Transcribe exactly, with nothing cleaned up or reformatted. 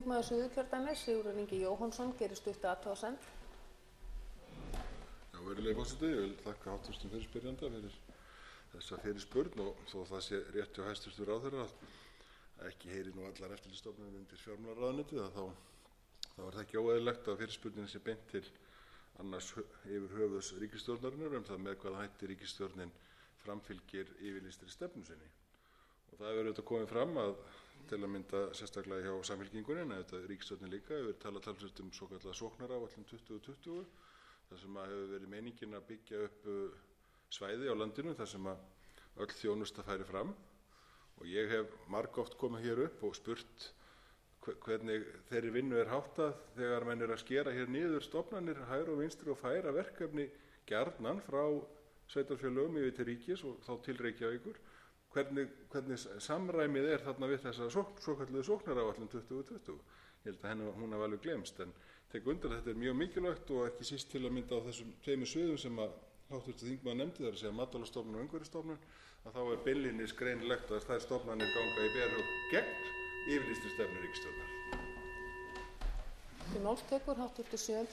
Þingmaður Suðurkjördæmis, Sigurður Ingi Jóhannsson, gerir stutta athugasemd. Já, virðulegi forseti, ég vil þakka háttvirtum fyrirspyrjanda fyrir þessa fyrirspurn og þó það sé rétt hjá hæstvirtum ráðherra að ekki heyri nú allar eftirlitsstofnanir undir fjármálaráðuneytið, að þá, þá er það ekki óeðlilegt að fyrirspurnin sé beint til annars yfir höfuðs ríkisstjórnarinnar um það með hvaða hætti ríkisstjórnin framfylgir yfirlýstri stefnu sinni. Og það hefur auðvitað komið fram að til að mynda sérstaklega hjá Samfylkingunni, en auðvitað ríkisstjórnin líka, hefur talað talsvert um svokallaða sóknaráætlun tuttugu tuttugu, þar sem að hefur verið meiningin að byggja upp svæði á landinu þar sem að öll þjónusta færi fram. Og ég hef margoft komið hér upp og spurt hvernig þeirri vinnu er háttað þegar menn er að skera hér niður stofnanir hægri og vinstri og færa verkefni gjarnan frá sveitarfélögum yfir til ríkis og þá til Reykjavíkur. Hvernig, hvernig samræmið er þarna við þessa svokölluðu sóknaráætlun tuttugu tuttugu. Ég held að henni, hún hafi alveg glemst, en tek undir að þetta er mjög mikilvægt og ekki síst til að mynda á þessum tveimur sviðum sem að háttvirtur þingmaður nefndi, það er að segja Matvælastofnun og Umhverfisstofnun, að þá er beinlínis greinilegt að þær stofnanir ganga í berhögg gegn yfirlýstri stefnu ríkisstjórnar. Til máls tekur háttvirtur sjöundi